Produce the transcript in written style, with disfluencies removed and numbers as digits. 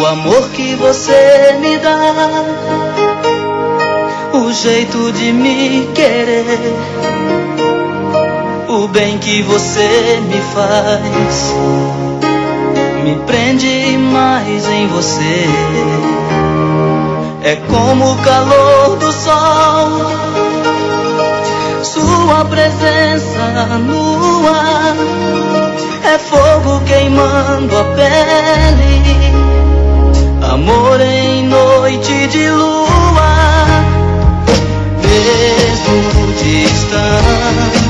O amor que você me dá, o jeito de me querer, o bem que você me faz, me prende mais em você. É como o calor do sol, sua presença no ar, é fogo queimando a pele, amor em noite de lua. Mesmo distante,